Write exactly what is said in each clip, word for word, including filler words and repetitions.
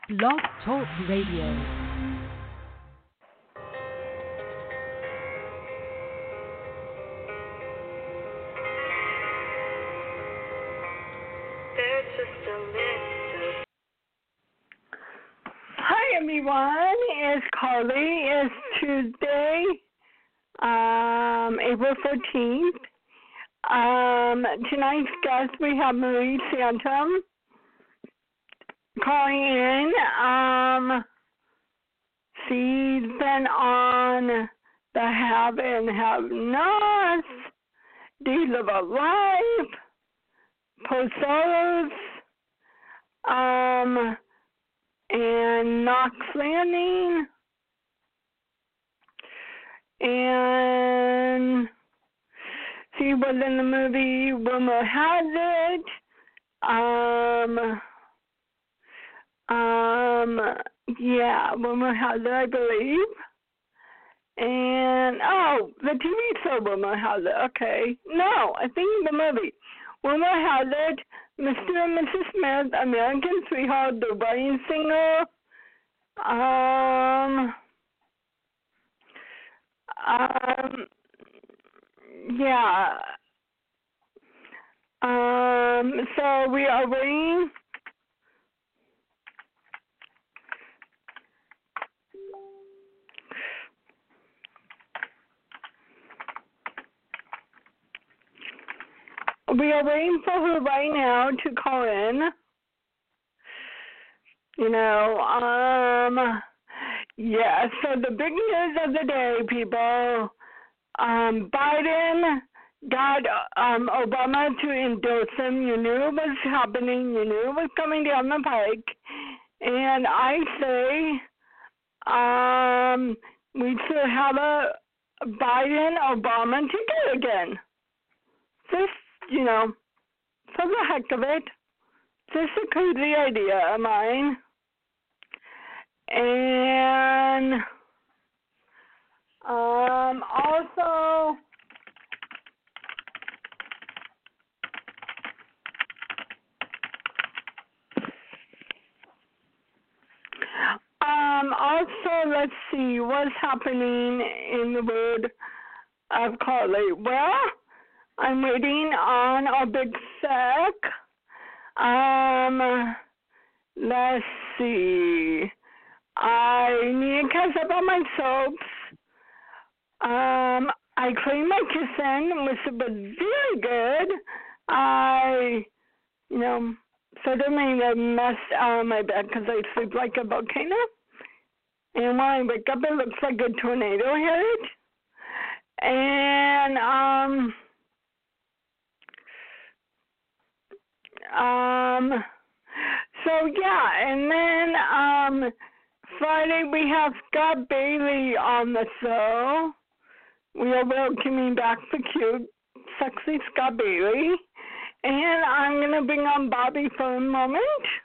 Blog Talk Radio. Hi everyone, it's Carly. It's Tuesday, um, April fourteenth. Um, tonight's guest we have Marie Santom calling in. Um, she's been on the Have and Have Nots, Deeds of a Life, Post um, and Knox Landing, and she was in the movie Rumor Has It, um, um, yeah, Rumor Has It, I believe, and, oh, the T V show Rumor Has It, okay, no, I think the movie, Rumor Has It, Mister and Missus Smith, American Sweetheart, The Wedding Singer, um, um, yeah, um, so we are waiting. We are waiting for her right now to call in. You know, um, yeah, so the big news of the day, people, um, Biden got um, Obama to endorse him. You knew it was happening. You knew it was coming down the pike. And I say um, we should have a Biden-Obama ticket again. Just, you know, for the heck of it. Just a crazy idea of mine. And um, also, um, also, let's see what's happening in the world of Carly. Well, I'm waiting on a big sec. Um, let's see. I need to catch up on my soaps. Um, I cleaned my kitchen, which was very good. I, you know, sort of made a mess out of my bed because I sleep like a volcano. And when I wake up, it looks like a tornado hit it. And, um, um, so yeah, and then, um, Friday we have Scott Bailey on the show. We are welcoming back the cute, sexy Scott Bailey. And I'm going to bring on Bobby for a moment.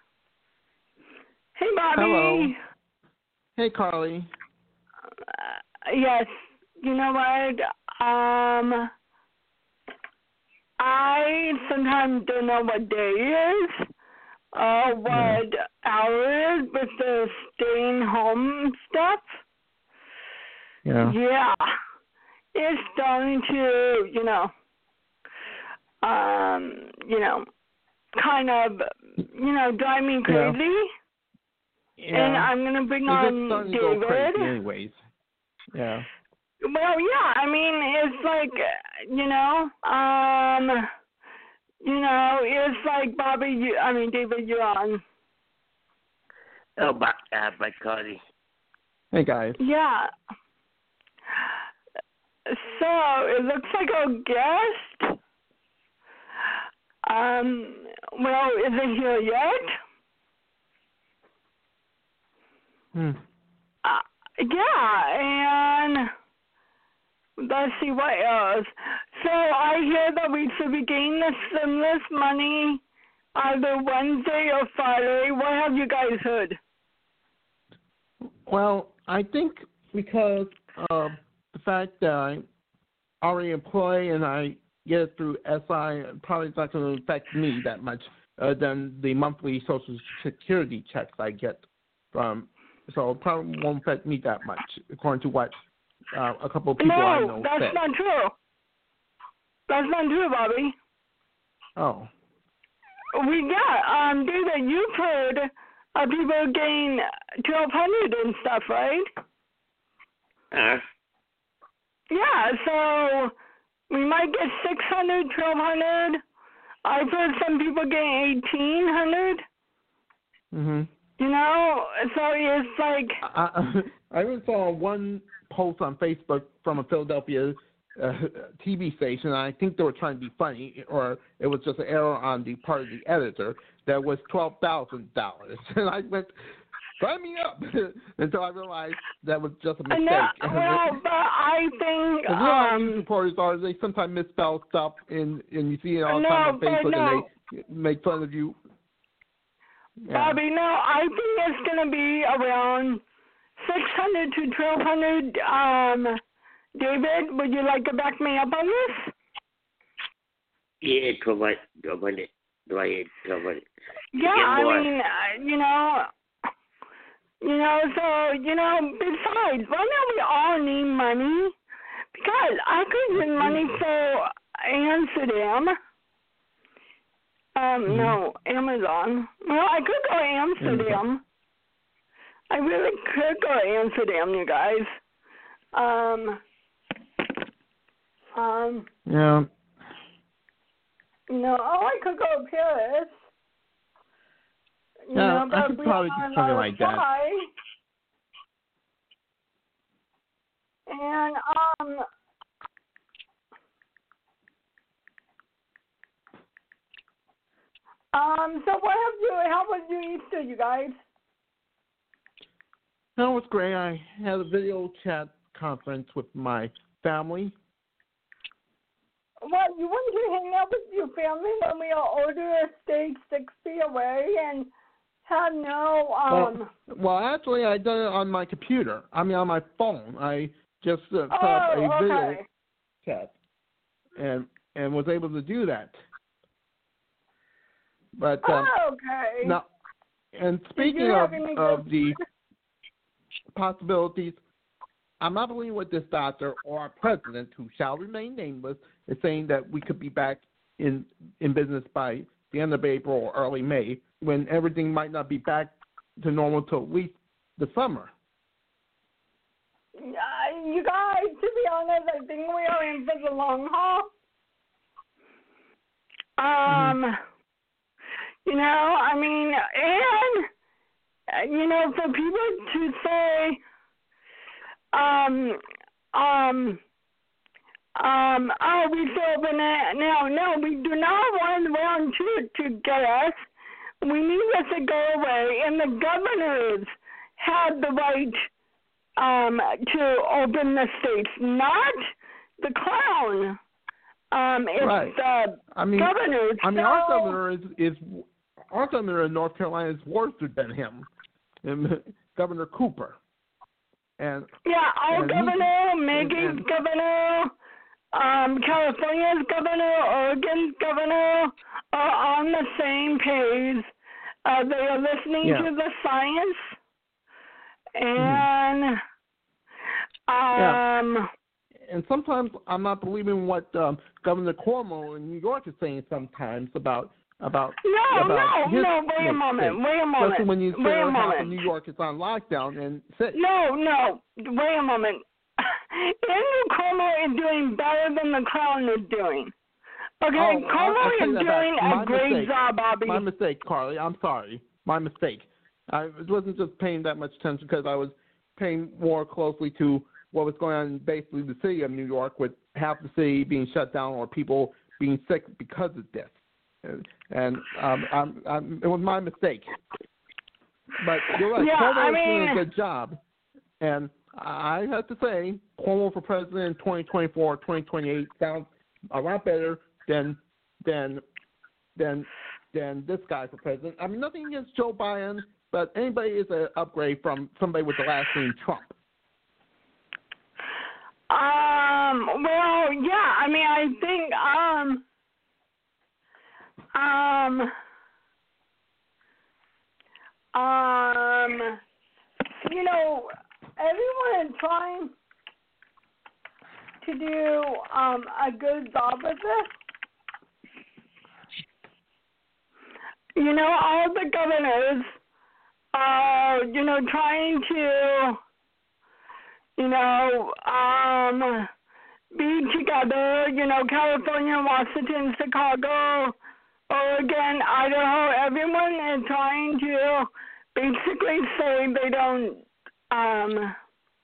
Hey, Bobby. Hello. Hey, Carly. Uh, yes, you know what? Um, I sometimes don't know what day it is. Uh, what yeah. hour is with the staying home stuff. Yeah. Yeah. It's starting to, you know, um, you know, kind of, you know, drive me crazy. Yeah. yeah. And I'm going to bring it's on starting David. To go crazy anyways. Yeah. Well, yeah, I mean, it's like, you know, um... You know, it's like, Bobby, you, I mean, David, you're on. Oh, my God, my Carly. Hey, guys. Yeah. So, it looks like our guest, um, well, isn't here yet. Hmm. Uh, yeah, and let's see what else. So I hear that we should be getting the stimulus money either Wednesday or Friday. What have you guys heard? Well, I think because of the fact that I'm already employed and I get it through S I, probably it's not going to affect me that much uh, than the monthly Social Security checks I get from, so it probably won't affect me that much, according to what uh, a couple of people I know No, that's said. not true. That's not true, Bobby. Oh. We got, um, David, you've heard of people getting twelve hundred and stuff, right? Uh, Yeah, so we might get six hundred, twelve hundred. I've heard some people getting eighteen hundred. Mhm. You know, so it's like. I, I even saw one post on Facebook from a Philadelphia uh, T V station, and I think they were trying to be funny, or it was just an error on the part of the editor, that was twelve thousand dollars. And I went, sign me up, until I realized that was just a mistake. No, well, but I think. You know how news Um, reporters are, they sometimes misspell stuff, and, and you see it all the no, time on Facebook, no. and they make fun of you. Yeah. Bobby, no, I think it's going to be around six hundred to twelve hundred. Um, David, would you like to back me up on this? yeah, twelve hundred, twelve hundred, twelve hundred. Yeah, I mean, uh, you know, you know, so, you know, besides, right now we all need money, because I could get money for Amsterdam. Um, Mm-hmm. no, Amazon. Well, I could go to Amsterdam. I really could go to Amsterdam, you guys. Um, um, Yeah. no, oh, I could go to Paris. You Yeah, know, I but could we probably are do something like that. fly. And, um, um, so what have you, how was your Easter, you guys? No, it was great. I had a video chat conference with my family. What, you wouldn't you hang out with your family when we are older, stayed six feet away, and had no, um... Well, well, actually, I done it on my computer. I mean, on my phone. I just uh, set oh, up a okay. video chat and and was able to do that. But um, Oh, okay. now, and speaking you of have any of good- the possibilities, I'm not believing what this doctor or our president, who shall remain nameless, is saying that we could be back in in business by the end of April or early May, when everything might not be back to normal till at least the summer. Uh, you guys, to be honest, I think we are in for the long haul. Um, Mm-hmm. you know, I mean, and, uh, you know, for people to say, um, um, um, oh, we feel banana. No, no, we do not want round two to get us. We need this to go away, and the governors have the right um, to open the states, not the clown. Um, it's Right. the I mean, governors. I mean, so, our governor is is our governor in North Carolina is worse than him, and Governor Cooper. And yeah, our and he- governor, Maggie's and- governor, um, California's governor, Oregon's governor are on the same page. Uh, they are listening Yeah. to the science, and um, and sometimes I'm not believing what um, Governor Cuomo in New York is saying sometimes about about no, about no, his no. Wait a mistakes. moment. Wait a moment. Especially when you wait say a half of moment. New York is on lockdown and sick. No, no. Wait a moment. Andrew Cuomo is doing better than the clown is doing. Okay, Oh, Cuomo I'll- I'll take is that doing back. a My great mistake. job, Bobby. My mistake, Carly. I'm sorry. My mistake. I wasn't just paying that much attention because I was paying more closely to what was going on in basically the city of New York, with half the city being shut down or people being sick because of this. And, and um, I'm, I'm, it was my mistake. But you're right. Yeah, Cuomo I is doing mean- a good job. And I have to say, Cuomo for president in twenty twenty-four, twenty twenty-eight sounds a lot better than than than than this guy for president. I mean, nothing against Joe Biden, but anybody is an upgrade from somebody with the last name Trump. Um. Well, yeah. I mean, I think. Um. Um. Um. you know, everyone is trying to do um, a good job with this. You know, all the governors are, you know, trying to, you know, um, be together, you know, California, Washington, Chicago, Oregon, Idaho, everyone is trying to basically say they don't, um,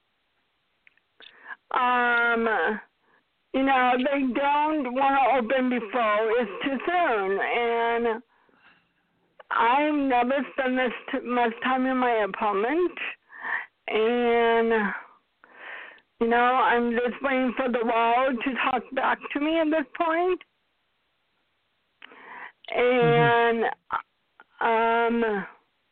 um, you know, they don't want to open before it's too soon. And I've never spent this t- much time in my apartment. And, you know, I'm just waiting for the world to talk back to me at this point. And, mm-hmm. um,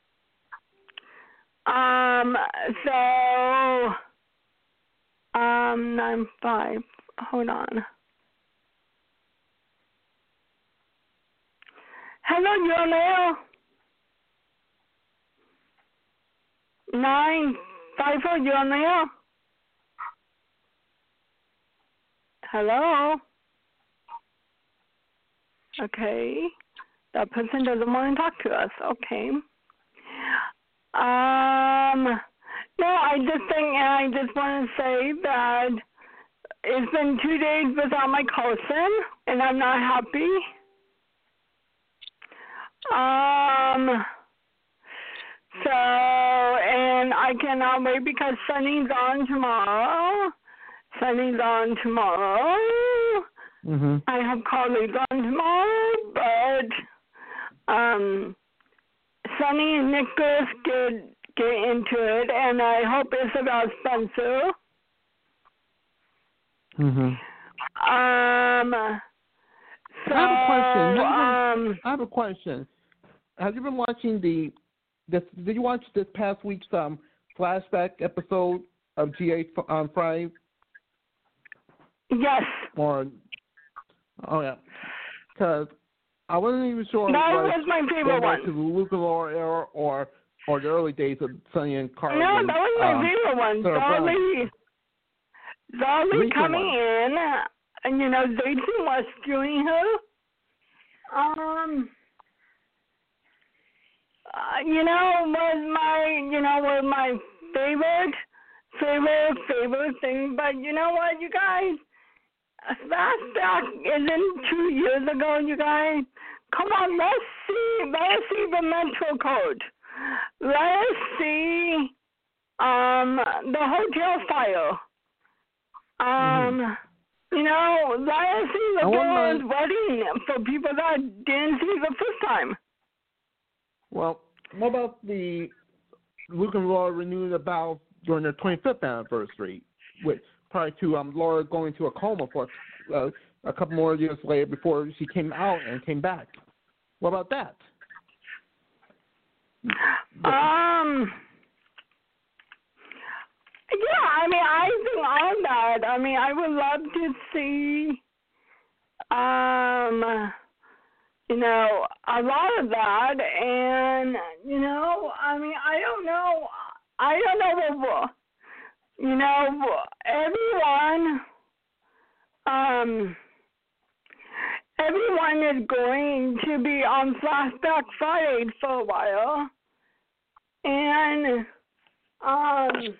um, so, um, nine five, hold on. Hello, Jonelle. Nine five four, Jonelle. Hello. Okay. That person doesn't want to talk to us. Okay. Um, no, I just think, and I just want to say that it's been two days without my cousin, and I'm not happy. Um, so, and I cannot wait because Sunny's on tomorrow. Sunny's on tomorrow. Mm-hmm. I have colleagues on tomorrow, but um, Sunny and Nicholas get get into it, and I hope it's about Spencer. Mm-hmm. Um. So, I have a question. Have um, been, I have a question. Have you been watching the? This, did you watch this past week's um flashback episode of G H on Friday? Yes. Or oh yeah, because I wasn't even sure. That was, was my favorite one. To the Luke and Laura era, or or the early days of Sonny and Carly. No, that was my um, favorite one. Dolly, Dolly coming one. in, and you know, Jason was rescuing her. Um, uh, you know, was my, you know, was my favorite, favorite, favorite thing. But you know what, you guys? Flashback isn't two years ago, you guys. Come on, let's see, let's see the mental code. Let's see um, the hotel fire. Um, mm-hmm. You know, let's see the girl's wedding for people that didn't see the first time. Well, what about the Luke and Laura renewed the vows during their twenty-fifth anniversary, with prior to um, Laura going to a coma for uh, a couple more years later before she came out and came back. What about that? Um. Yeah, I mean, I think on that. I mean, I would love to see, um, you know, a lot of that, and you know, I mean, I don't know, I don't know what. You know, everyone, um, everyone is going to be on Flashback Friday for a while, and um,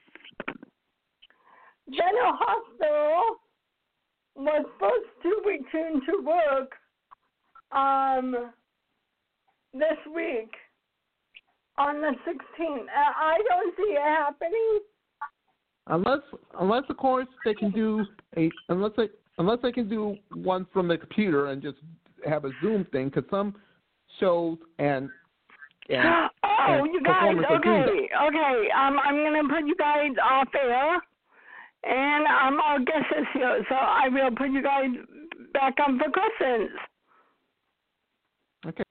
General Hospital was supposed to return to work um, this week on the sixteenth. I don't see it happening. Unless, unless of course they can do a unless they unless they can do one from the computer and just have a Zoom thing, because some shows and, and oh and you guys okay okay um I'm gonna put you guys off air, and um our guest is here, so I will put you guys back on for questions. Okay.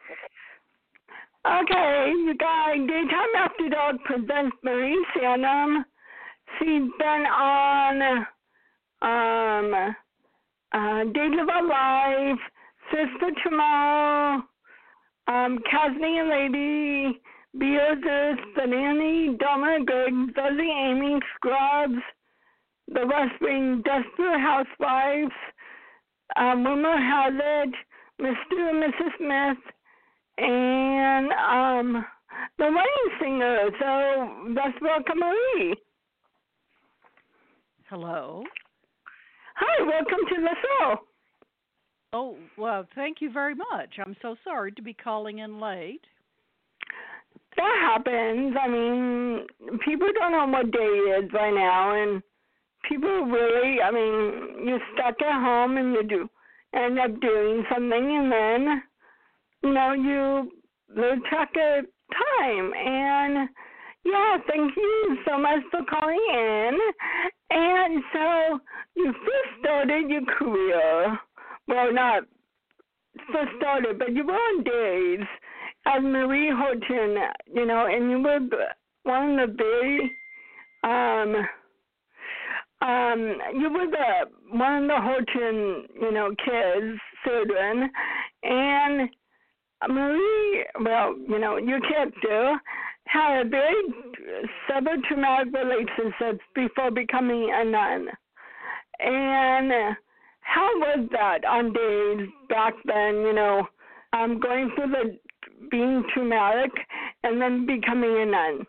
Okay, you guys. Daytime After Dark presents Marie Sanum. She's been on um, uh, Days of Our Life, Sister Tomorrow, um, Casney and Lady, Beatrice, the nanny, Donna, Greg, Fuzzy, Amy, Scrubs, the West Wing, Desperate Housewives, um, Rumor Has It, Mister and Missus Smith, and um, the wedding singer. So let's welcome Marie. Hello. Hi, welcome to the show. Oh, well, thank you very much. I'm so sorry to be calling in late. That happens. I mean, people don't know what day it is right now, and people really, I mean, you're stuck at home and you do end up doing something, and then, you know, you lose track of time. And, yeah, thank you so much for calling in. And so you first started your career, well, not first started, but you were on days as Marie Horton, you know, and you were one of the very, um, um, you were the one of the Horton, you know, kids, children, and Marie, well, you know, your character had a very several traumatic relationships before becoming a nun. And how was that on days back then, you know, um, going through the being traumatic and then becoming a nun?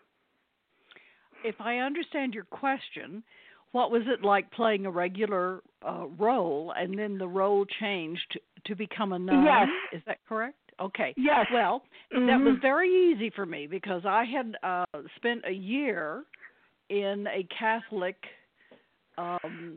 If I understand your question, what was it like playing a regular uh, role and then the role changed to become a nun? Yes. Is that correct? Okay. Yes. Well, mm-hmm. that was very easy for me because I had uh, spent a year in a Catholic um,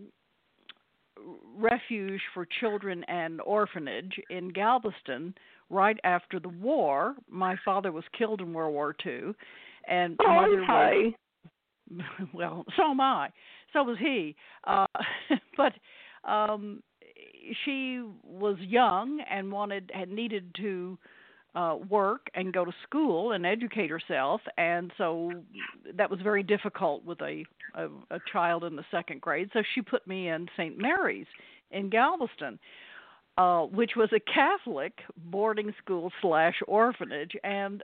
refuge for children and orphanage in Galveston right after the war. My father was killed in World War Two, and oh, mother was, well, so am I. So was he. Uh, but um, she was young and wanted had needed to uh, work and go to school and educate herself, and so that was very difficult with a, a, a child in the second grade. So she put me in Saint Mary's in Galveston, uh, which was a Catholic boarding school slash orphanage, and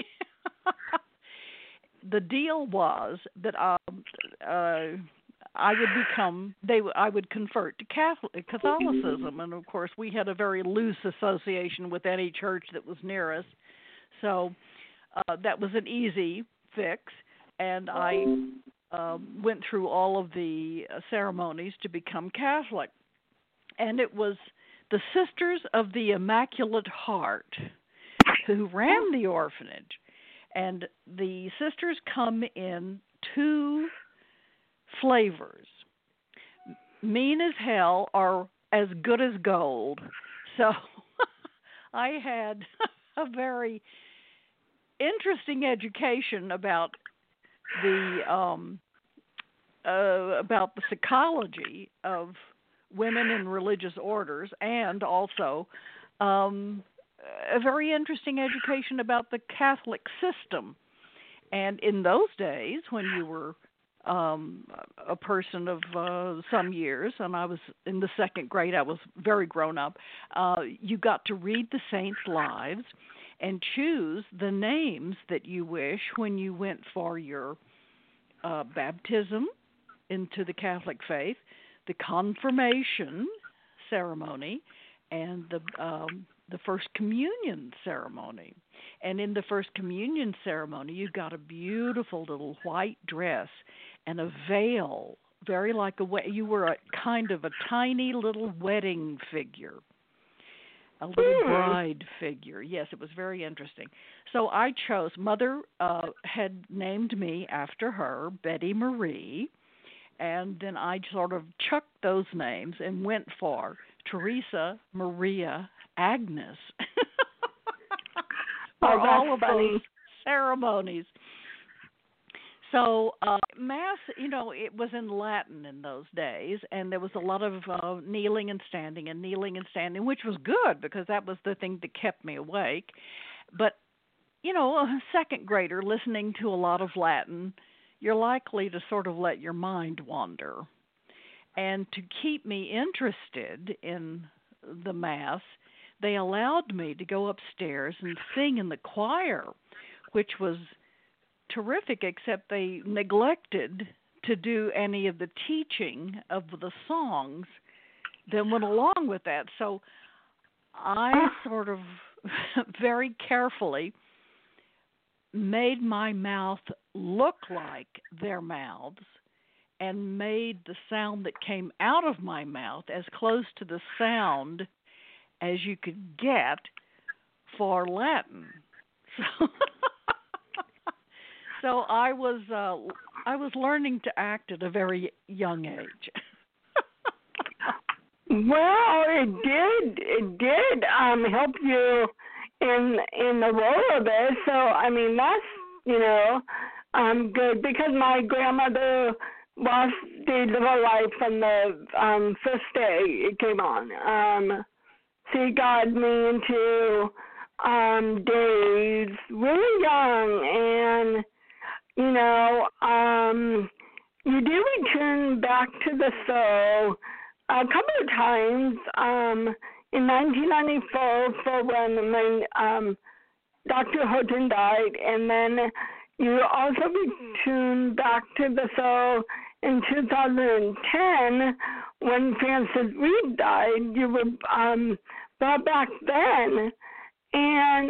the deal was that um, uh, I would become they I would convert to Catholic Catholicism, and of course we had a very loose association with any church that was near us, so uh, that was an easy fix, and I uh, went through all of the ceremonies to become Catholic, and it was the Sisters of the Immaculate Heart who ran the orphanage, and the sisters come in two flavors, mean as hell or as good as gold. So I had a very interesting education about the um, uh, about the psychology of women in religious orders, and also um, a very interesting education about the Catholic system. And in those days, when you were um, a person of uh, some years, and I was in the second grade, I was very grown up, uh, you got to read the saints' lives and choose the names that you wish when you went for your uh, baptism into the Catholic faith, the confirmation ceremony, and the um, the First Communion ceremony. And in the First Communion ceremony, you got a beautiful little white dress and a veil, very like a we- you were a kind of a tiny little wedding figure, a little mm. bride figure. Yes, it was very interesting. So I chose, Mother uh, had named me after her, Betty Marie, and then I sort of chucked those names and went for Teresa Maria Agnes for oh, all of funny. those ceremonies. So uh, Mass, you know, it was in Latin in those days, and there was a lot of uh, kneeling and standing and kneeling and standing, which was good because that was the thing that kept me awake. But, you know, a second grader listening to a lot of Latin, you're likely to sort of let your mind wander. And to keep me interested in the Mass, they allowed me to go upstairs and sing in the choir, which was terrific, except they neglected to do any of the teaching of the songs that went along with that. So I sort of very carefully made my mouth look like their mouths and made the sound that came out of my mouth as close to the sound as you could get for Latin. So, so I was uh, I was learning to act at a very young age. Well, it did. It did um, help you in in the role of it. So I mean, that's you know um, good because my grandmother lost the little life from the um, first day it came on. Um, she got me into um, days really young, and you know um, you do return back to the show a couple of times um, in nineteen ninety-four for when my um, Doctor Houghton died, and then you also returned back to the show in two thousand ten when Frances Reed died. You were um, brought back then, and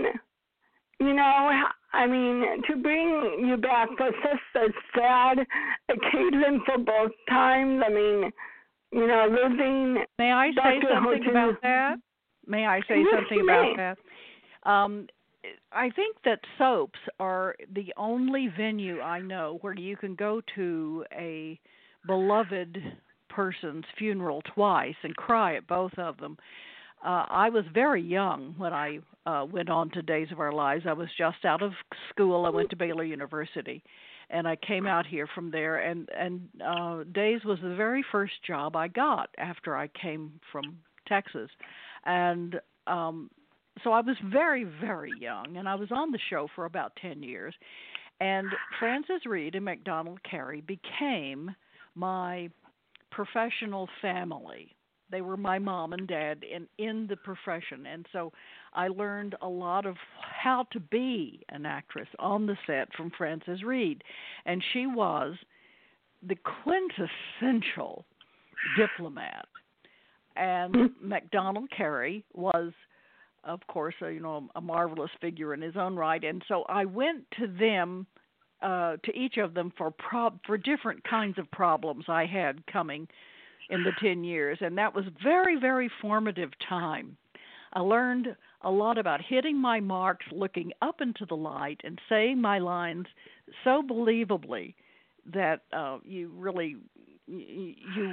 you know, I mean, to bring you back was such a sad occasion for both times. I mean, you know, losing. May I say Doctor something Houghton. about that? May I say Yes, something you about may. that? Um, I think that soaps are the only venue I know where you can go to a beloved person's funeral twice and cry at both of them. Uh, I was very young when I uh, went on to Days of Our Lives. I was just out of school. I went to Baylor University, and I came out here from there. And and uh, Days was the very first job I got after I came from Texas, and um, so I was very very young, and I was on the show for about ten years. And Frances Reed and MacDonald Carey became my professional family. They were my mom and dad in, in the profession. And so I learned a lot of how to be an actress on the set from Frances Reed. And she was the quintessential diplomat. And MacDonald Carey was, of course, a, you know, a marvelous figure in his own right. And so I went to them, uh, to each of them for prob- for different kinds of problems I had coming in the ten years, and that was very, very formative time. I learned a lot about hitting my marks, looking up into the light, and saying my lines so believably that uh, you really you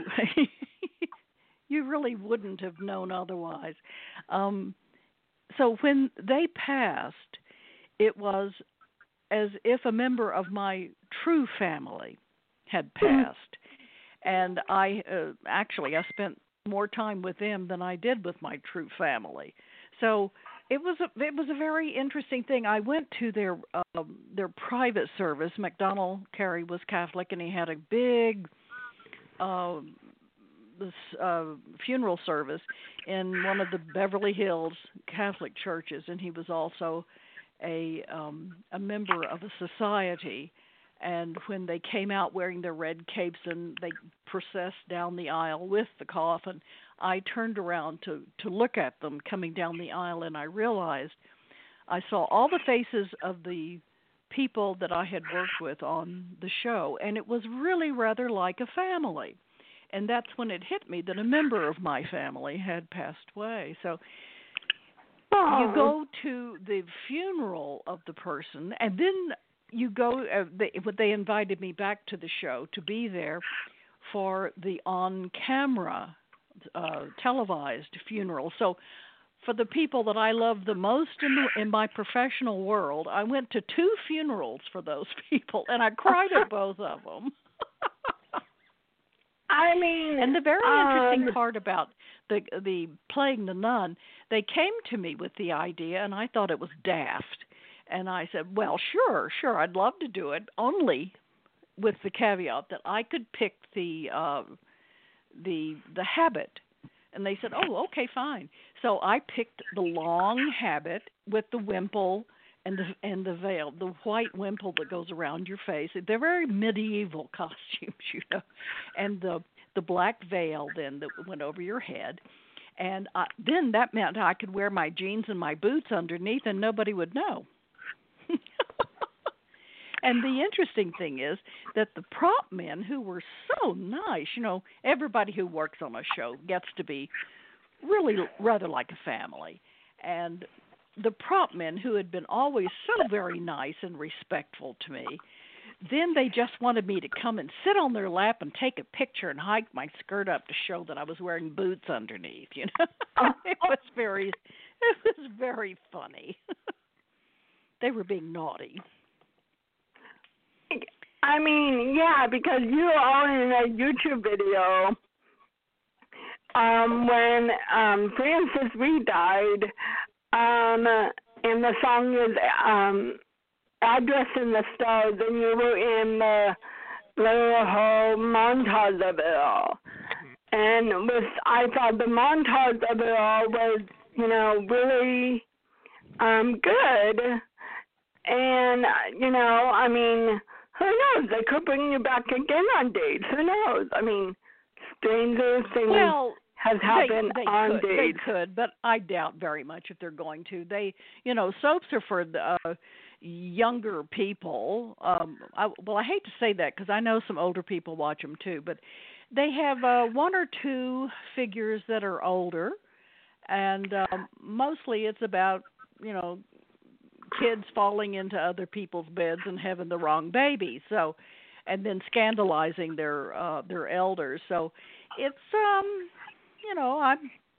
you really wouldn't have known otherwise. Um, so when they passed, it was as if a member of my true family had passed. And I uh, actually I spent more time with them than I did with my true family. So it was a it was a very interesting thing. I went to their uh, their private service. MacDonald Carey was Catholic, and he had a big uh, this uh, funeral service in one of the Beverly Hills Catholic churches, and he was also a um, a member of a society. And when they came out wearing their red capes and they processed down the aisle with the coffin, I turned around to, to look at them coming down the aisle, and I realized I saw all the faces of the people that I had worked with on the show, and it was really rather like a family. And that's when it hit me that a member of my family had passed away. So you go to the funeral of the person, and then you go, uh, they, they invited me back to the show to be there for the on-camera uh, televised funeral. So for the people that I love the most in, the, in my professional world, I went to two funerals for those people, and I cried at both of them. I mean, and the very interesting um, part about the the playing the nun, they came to me with the idea, and I thought it was daft. And I said, well, sure, sure, I'd love to do it, only with the caveat that I could pick the uh, the the habit. And they said, oh, okay, fine. So I picked the long habit with the wimple and the and the veil, the white wimple that goes around your face. They're very medieval costumes, you know, and the the black veil then that went over your head, and I, then that meant I could wear my jeans and my boots underneath, and nobody would know. And the interesting thing is that the prop men, who were so nice, you know, everybody who works on a show gets to be really rather like a family. And the prop men, who had been always so very nice and respectful to me, then they just wanted me to come and sit on their lap and take a picture and hike my skirt up to show that I was wearing boots underneath, you know. It was very, it was very funny. They were being naughty. I mean, yeah, because you were all in a YouTube video um, when um, Francis Reed died, um, and the song is um, Address in the Stars, and you were in the little whole montage of it all. And with, I thought the montage of it all was, you know, really um, good. And, you know, I mean, who knows? They could bring you back again on dates. Who knows? I mean, stranger things well, has happened they, they on could, dates. They could, but I doubt very much if they're going to. They, you know, soaps are for the uh, younger people. Um, I, well, I hate to say that because I know some older people watch them too, but they have uh, one or two figures that are older, and um, mostly it's about, you know, kids falling into other people's beds and having the wrong baby, so, and then scandalizing their uh, their elders. So, it's um, you know, I'm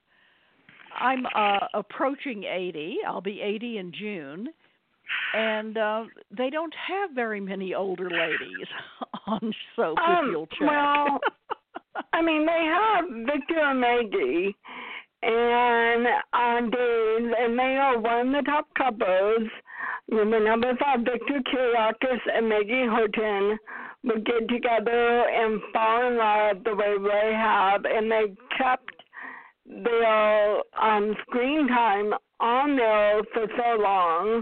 I'm uh, approaching eighty. I'll be eighty in June, and uh, they don't have very many older ladies on soap. Um, if you'll check. Well, I mean, they have Victor and Maggie, and on days, and they are one of the top couples. You remember thought Victor Kiriakis and Maggie Houghton would get together and fall in love the way they have, and they kept their um, screen time on there for so long.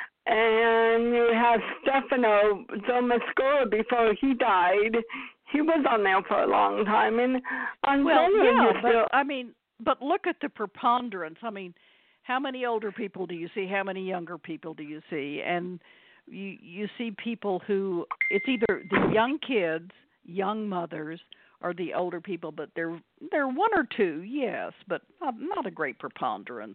And you have Stefano Zomascola before he died. He was on there for a long time, and on well, yeah, but still, I mean, but look at the preponderance. I mean, how many older people do you see? How many younger people do you see? And you you see people who, it's either the young kids, young mothers, or the older people, but they're they're one or two, yes, but not, not a great preponderance.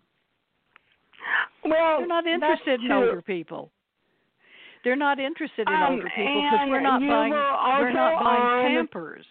Well, they're not interested in true. older people. They're not interested in um, older people because we're not buying we're not buying Pampers.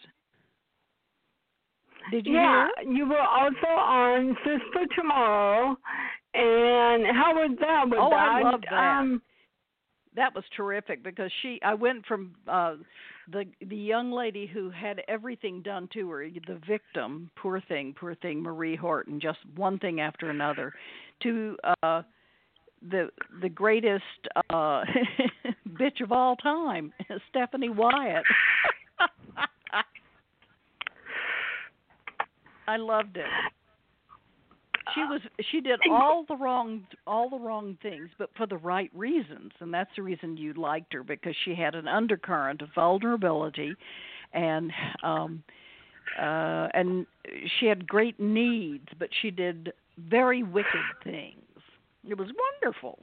Did you yeah, hear? you were also on Sis for Tomorrow, and how was that? Was oh, that, I love that. Um, that was terrific because she. I went from uh, the the young lady who had everything done to her, the victim, poor thing, poor thing, Marie Horton, just one thing after another, to uh, the the greatest uh, bitch of all time, Stephanie Wyatt. I loved it. She was she did all the wrong all the wrong things, but for the right reasons, and that's the reason you liked her, because she had an undercurrent of vulnerability, and um, uh, and she had great needs, but she did very wicked things. It was wonderful.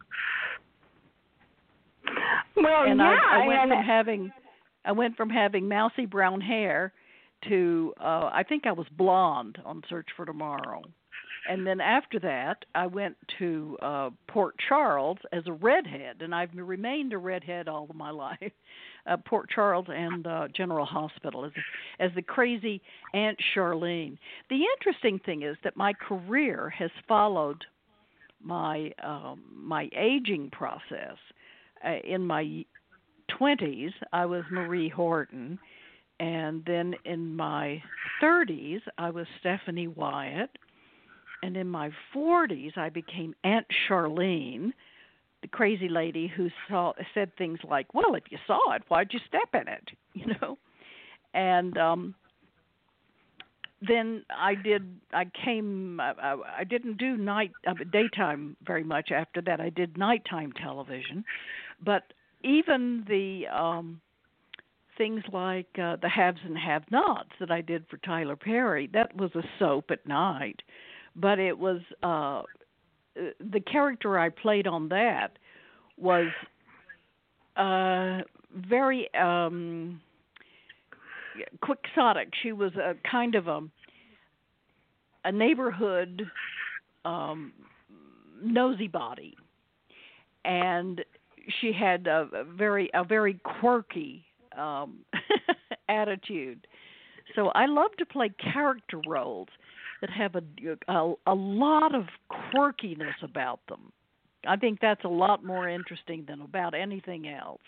Well, and yeah, I, I went and from having I went from having mousy brown hair to uh, I think I was blonde on Search for Tomorrow. And then after that, I went to uh, Port Charles as a redhead, and I've remained a redhead all of my life. Uh, Port Charles and uh, General Hospital as as the crazy Aunt Charlene. The interesting thing is that my career has followed my um, my aging process. Uh, in my twenties, I was Marie Horton. And then in my thirties, I was Stephanie Wyatt. And in my forties, I became Aunt Charlene, the crazy lady who saw said things like, well, if you saw it, why'd you step in it? You know? And um, then I did. I came. I, I didn't do night uh, daytime very much after that. I did nighttime television, but even the um, things like uh, the Haves and Have-Nots that I did for Tyler Perry, that was a soap at night, but it was uh, the character I played on that was uh, very. Um, quixotic. She was a kind of a a neighborhood um, nosy body, and she had a, a very a very quirky um, attitude. So I love to play character roles that have a, a a lot of quirkiness about them. I think that's a lot more interesting than about anything else.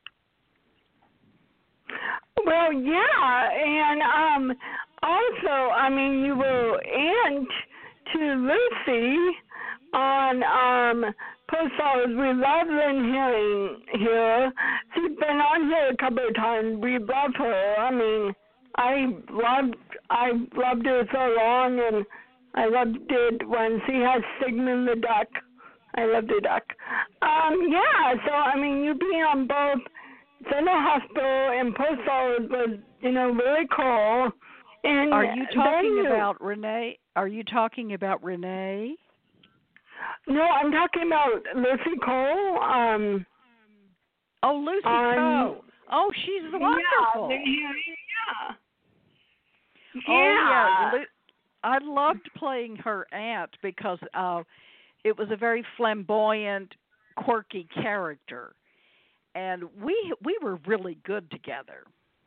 Well, yeah, and um, also, I mean, you were aunt to Lucy on um, Post Office. We love Lynn Herring here. She's been on here a couple of times. We love her. I mean, I loved, I loved her so long, and I loved it when she had Sigmund the Duck. I loved the duck. Um, yeah, so I mean, you being on both General Hospital and Post Office was, you know, really cool. And are you talking you, about Renee? Are you talking about Renee? No, I'm talking about Lucy Cole. Um, oh, Lucy on, Cole. Oh, she's wonderful. Yeah, yeah. Yeah. Oh, yeah. I loved playing her aunt because uh, it was a very flamboyant, quirky character. And we we were really good together.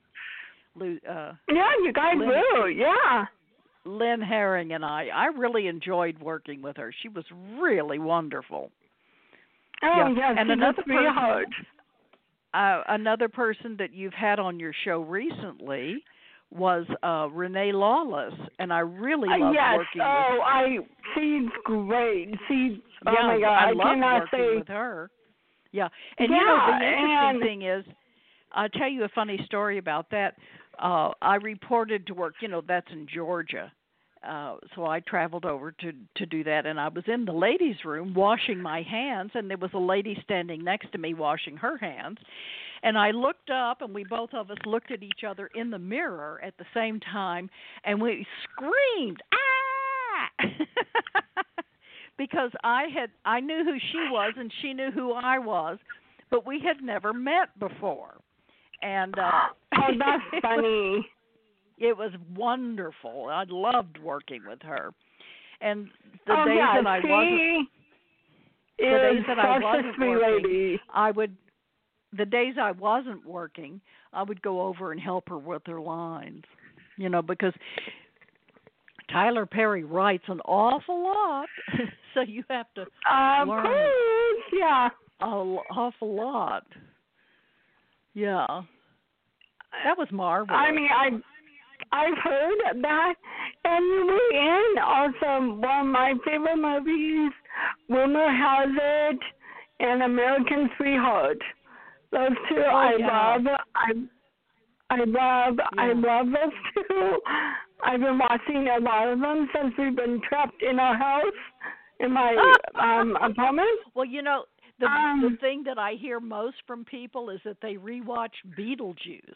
Uh, yeah, you guys Lynn, do, yeah. Lynn Herring and I, I really enjoyed working with her. She was really wonderful. Oh, yeah. yes, and another person, hard. Uh, another person that you've had on your show recently was uh, Renee Lawless, and I really uh, loved yes. working oh, with her. I, she's great. She's, oh, yeah, my God, I, I loved cannot working say. with her. Yeah, and yeah, you know, the interesting and... thing is, I'll tell you a funny story about that. Uh, I reported to work, you know, that's in Georgia. Uh, so I traveled over to, to do that, and I was in the ladies' room washing my hands, and there was a lady standing next to me washing her hands. And I looked up, and we both of us looked at each other in the mirror at the same time, and we screamed, ah! Because I had I knew who she was, and she knew who I was, but we had never met before. And uh, oh, that's it funny. Was, it was wonderful. I loved working with her. And the oh, days yeah, that I she wasn't, the days that I wasn't working, lady. I would. The days I wasn't working, I would go over and help her with her lines. You know, because Tyler Perry writes an awful lot, so you have to uh, learn course, yeah, an awful lot. Yeah, that was marvelous. I mean, I I've heard that, and you were in also one of my favorite movies, Rumor Has It, and American Sweetheart. Those two oh, I yeah. love. I I love yeah. I love those two. I've been watching a lot of them since we've been trapped in our house, in my um, apartment. Well, you know, the um, the thing that I hear most from people is that they rewatch Beetlejuice.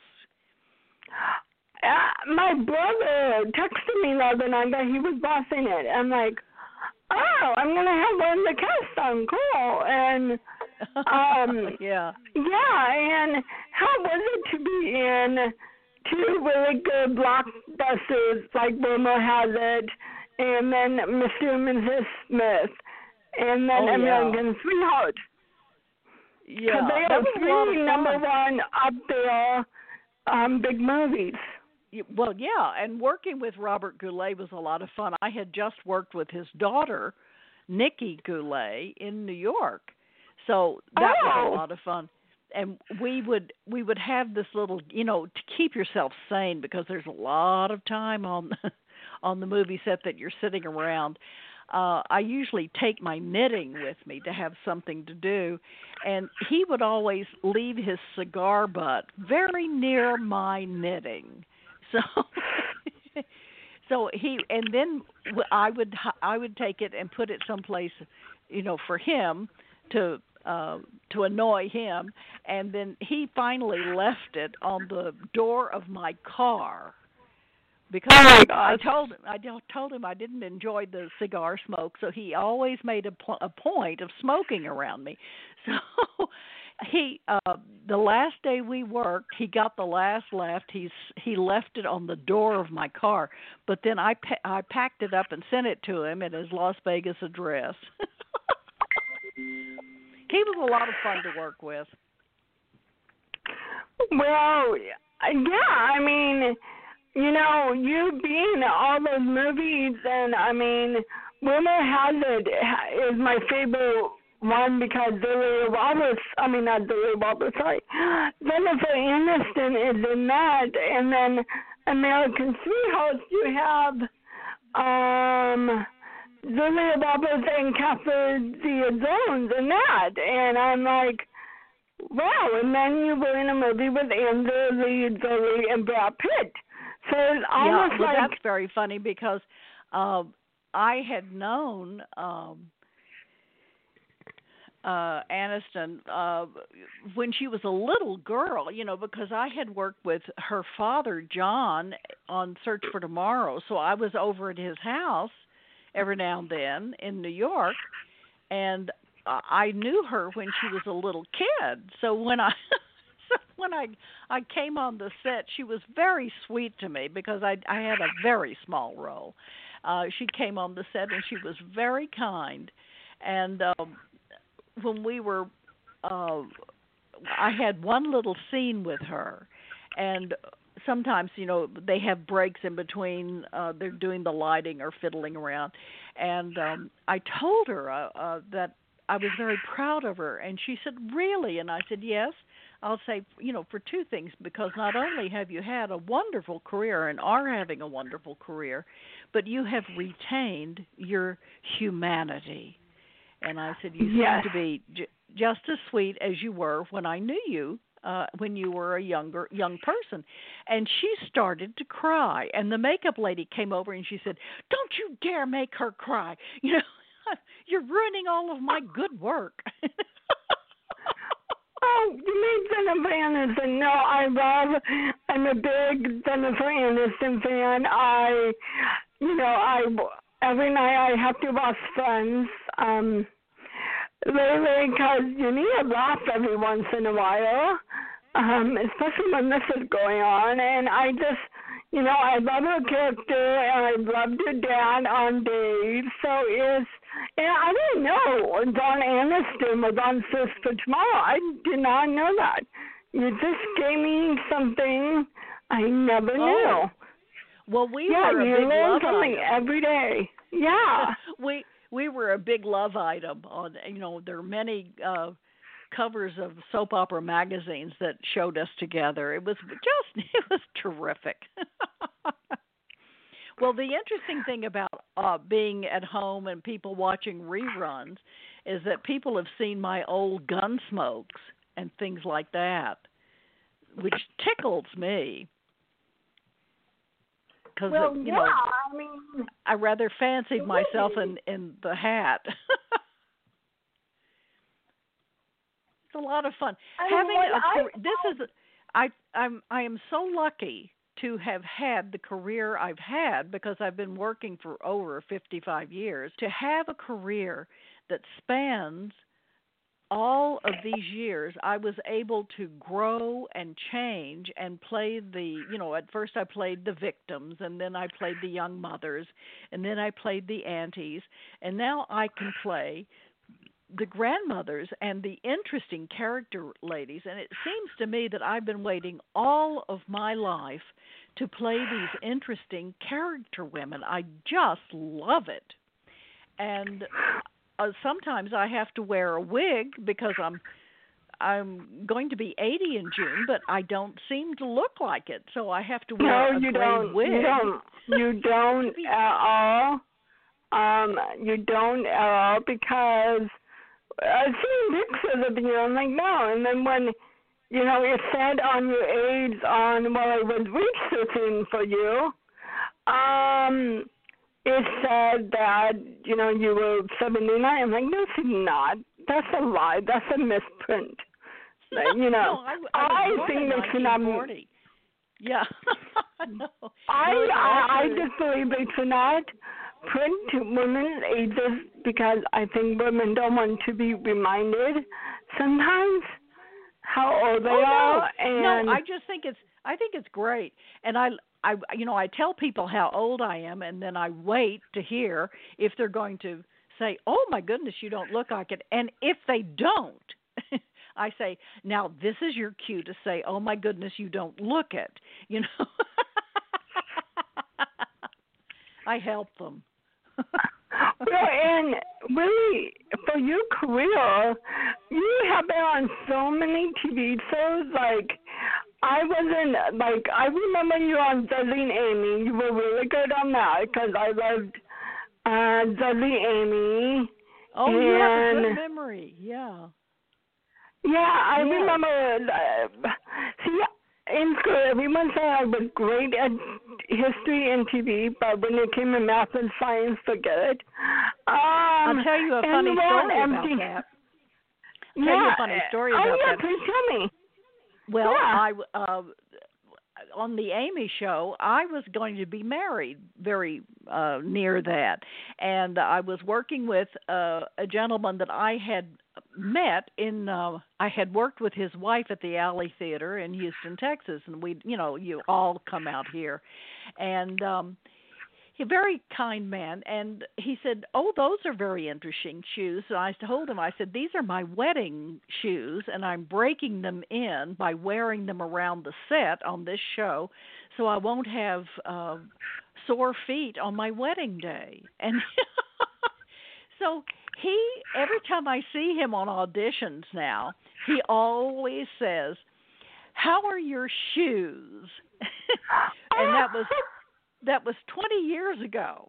Uh, my brother texted me the other night that he was watching it. I'm like, oh, I'm gonna have one of the cast on, cool. And um, yeah, yeah. And how was it to be in two really good blockbusters like Rumor Has It, and then Mister and Missus Smith, and then oh, American yeah. Sweetheart? Yeah, they that are was a lot of three fun. number one up there um, big movies. Well, yeah, and working with Robert Goulet was a lot of fun. I had just worked with his daughter, Nikki Goulet, in New York, so that oh. was a lot of fun. And we would we would have this little, you know, to keep yourself sane, because there's a lot of time on on the movie set that you're sitting around. Uh, I usually take my knitting with me to have something to do, and he would always leave his cigar butt very near my knitting. So, So he and then I would I would take it and put it someplace, you know, for him to uh, to annoy him, and then he finally left it on the door of my car. Because oh I, I told him I told him I didn't enjoy the cigar smoke, so he always made a, pl- a point of smoking around me. So he uh, the last day we worked, he got the last left. He's he left it on the door of my car, but then I pa- I packed it up and sent it to him at his Las Vegas address. He was a lot of fun to work with. Well, yeah, I mean. You know, you being in all those movies, and I mean, Rumor Has It is my favorite one because Julia Roberts, I mean, not Julia Roberts, sorry, Jennifer Aniston is in that, and then American Sweethearts, you have um, Julia Roberts and Catherine Zeta-Jones in that, and I'm like, wow, and then you were in a movie with Andrew Lee, Jolie, and Brad Pitt. So it's almost yeah, well, like that's very funny because uh, I had known um, uh, Aniston uh, when she was a little girl, you know, because I had worked with her father, John, on Search for Tomorrow. So I was over at his house every now and then in New York, and I knew her when she was a little kid. So when I so when I I came on the set, she was very sweet to me because I I had a very small role. Uh, she came on the set and she was very kind. And um, when we were, uh, I had one little scene with her, and sometimes, you know, they have breaks in between. Uh, they're doing the lighting or fiddling around, and um, I told her uh, uh, that I was very proud of her, and she said, "Really?" And I said, "Yes." I'll say, you know, for two things, because not only have you had a wonderful career and are having a wonderful career, but you have retained your humanity. And I said, you yes. seem to be j- just as sweet as you were when I knew you, uh, when you were a younger young person. And she started to cry, and the makeup lady came over and she said, "Don't you dare make her cry. You know, you're ruining all of my good work." Oh, you mean Jennifer Aniston? No, I love, I'm a big Jennifer Aniston fan. I, you know, I, every night I have to watch Friends, um, lately, because you need a laugh every once in a while, um, especially when this is going on, and I just, you know, I love her character, and I loved her dad on Dave, so it's, and I didn't know Dawn Aniston was on Search for Tomorrow. I did not know that. You just gave me something I never oh. knew. Well, we yeah, were a you big learn love something item. every day. Yeah. we we were a big love item on, you know, there are many uh, covers of soap opera magazines that showed us together. It was just, it was terrific. Well, the interesting thing about uh, being at home and people watching reruns is that people have seen my old Gunsmokes and things like that, which tickles me. Because, well, you yeah, know, I mean, I rather fancied myself in, in the hat. It's a lot of fun. I Having mean, a I, career, this is I I'm I am so lucky to have had the career I've had because I've been working for over fifty-five years. To have a career that spans all of these years, I was able to grow and change and play the, you know, at first I played the victims, and then I played the young mothers, and then I played the aunties, and now I can play the grandmothers and the interesting character ladies. And it seems to me that I've been waiting all of my life to play these interesting character women. I just love it. And uh, sometimes I have to wear a wig because I'm I'm going to be eighty in June, but I don't seem to look like it, so I have to wear no, a you gray don't, wig. You don't. You don't at all. Um, you don't at all because I've seen pictures of you. I'm like, no. And then when, you know, it said on your aids on while I was researching for you, Um, it said that, you know, you were seventy-nine. I'm like, no, it's not. That's a lie. That's a misprint. Like, you know, no, I, I, was I think born they should not. Yeah. no. I, no, I I just believe they should not print women's ages because I think women don't want to be reminded sometimes how old they oh, are. No. And no, I just think it's I think it's great, and I I you know I tell people how old I am, and then I wait to hear if they're going to say, "Oh my goodness, you don't look like it," and if they don't. I say, now this is your cue to say, oh my goodness, you don't look it. You know, I help them. Well, and really, for your career, you have been on so many T V shows. Like, I wasn't, like, I remember you on Dudley and Amy. You were really good on that because I loved uh, Dudley and Amy. Oh, and, you have a good memory. Yeah. Yeah, I yes. remember. Uh, see, in school, everyone said I was great at history and T V, but when it came to math and science, forget it. Um, I'll tell you a funny story empty. about that. I'll yeah. tell you a funny story oh, about yeah, that. please tell me. Well, yeah. I uh, on the Amy show, I was going to be married very uh, near that, and I was working with uh, a gentleman that I had met in. Uh, I had worked with his wife at the Alley Theater in Houston, Texas, and we, you know, you all come out here, and. Um, He a very kind man, and he said, "Oh, those are very interesting shoes." And I told him, I said, "These are my wedding shoes, and I'm breaking them in by wearing them around the set on this show, so I won't have uh, sore feet on my wedding day." And so he, every time I see him on auditions now, he always says, "How are your shoes?" And that was. That was twenty years ago.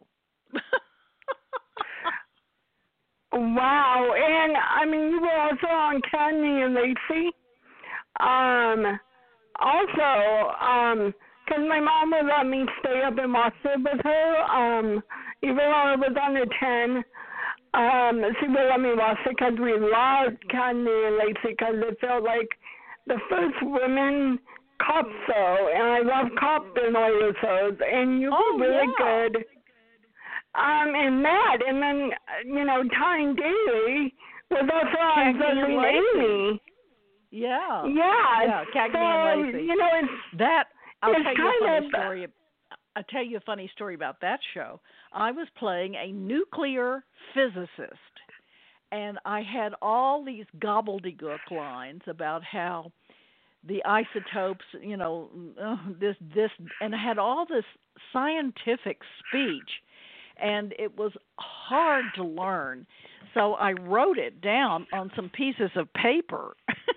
Wow. And, I mean, you were also on Candy and Lacey. Um, also, um, because my mom would let me stay up and watch it with her, um, even though it was under ten, um, she would let me watch it because we loved Candy and Lacey because it felt like the first women cop show, and I love cop and all your shows, and you oh, were really yeah. good um, in that. And then, you know, Tyne Daly was also on Dudley and Amy. Yeah. Yeah. Yeah, Cagney so, and Lacey. You know, it's, that, I'll it's tell you a funny of, story. I'll tell you a funny story about that show. I was playing a nuclear physicist, and I had all these gobbledygook lines about how the isotopes, you know, uh, this, this, and I had all this scientific speech, and it was hard to learn. So I wrote it down on some pieces of paper.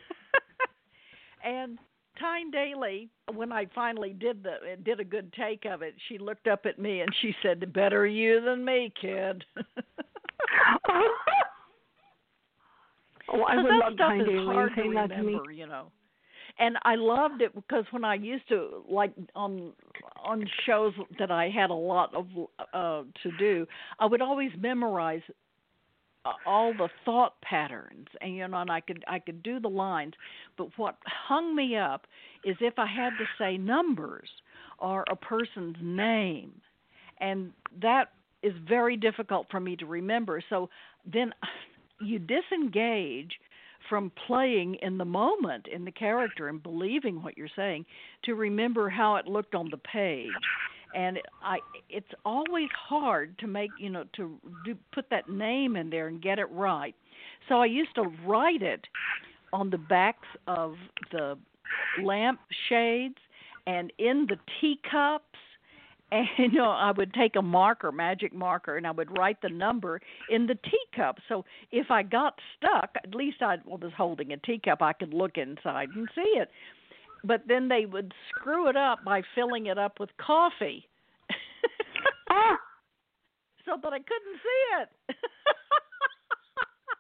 And Tyne Daly, when I finally did the did a good take of it, she looked up at me and she said, "Better you than me, kid." Oh, I would that love stuff Tyne is Daly hard to saying that to me. remember, you know. And I loved it because when I used to, like, on on shows that I had a lot of uh, to do, I would always memorize uh, all the thought patterns, and you know, and I could I could do the lines. But what hung me up is if I had to say numbers or a person's name, and that is very difficult for me to remember. So then you disengage from playing in the moment, in the character, and believing what you're saying, to remember how it looked on the page. And I, it's always hard to make, you know, to do, put that name in there and get it right. So I used to write it on the backs of the lamp shades and in the teacups. And, you know, I would take a marker, magic marker, and I would write the number in the teacup. So if I got stuck, at least I was holding a teacup. I could look inside and see it. But then they would screw it up by filling it up with coffee. Ah. So that I couldn't see it.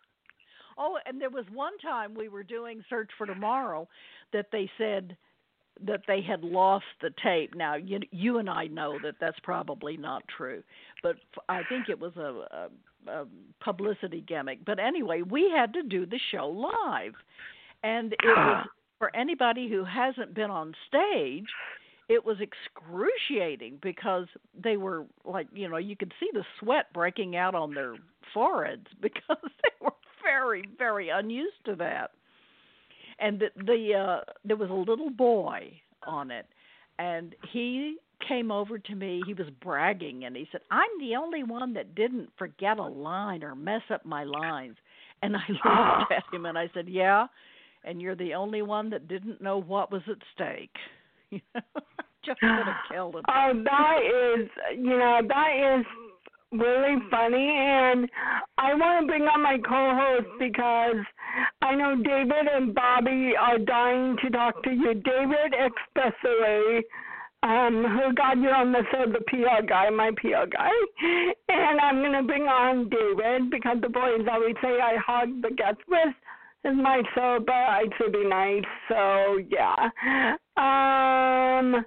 Oh, and there was one time we were doing Search for Tomorrow that they said that they had lost the tape. Now, you you and I know that that's probably not true, but I think it was a, a, a publicity gimmick. But anyway, we had to do the show live, and it was for anybody who hasn't been on stage. It was excruciating because they were like, you know, you could see the sweat breaking out on their foreheads because they were very, very unused to that. And the, the uh, there was a little boy on it, and he came over to me. He was bragging, and he said, "I'm the only one that didn't forget a line or mess up my lines." And I looked at him, and I said, "Yeah, and you're the only one that didn't know what was at stake." Just could have killed him. Oh, that is, you know, that is really funny, and I want to bring on my co-host because I know David and Bobby are dying to talk to you. David especially, um, who got you on the show, the P R guy, my P R guy, and I'm going to bring on David because the boys always say I hog the guest list. It's my show, but I should be nice, so yeah. Um,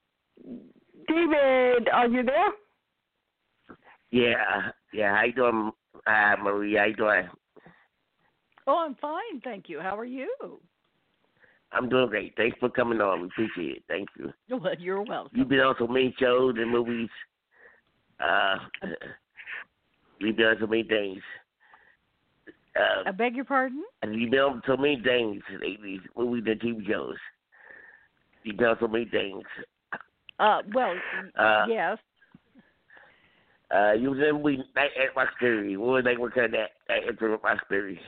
David, are you there? Yeah, yeah. How you doing, uh, Marie? How you doing? Oh, I'm fine, thank you. How are you? I'm doing great. Thanks for coming on. We appreciate it. Thank you. Well, you're welcome. You've been on so many shows and movies. Uh, you've been on so many things. Uh, I beg your pardon? You've been on so many things lately, movies and T V shows. You've done so many things. Uh, well, uh, yes. Uh, you was in we Night at Roxbury. What was they working at that at Roxbury?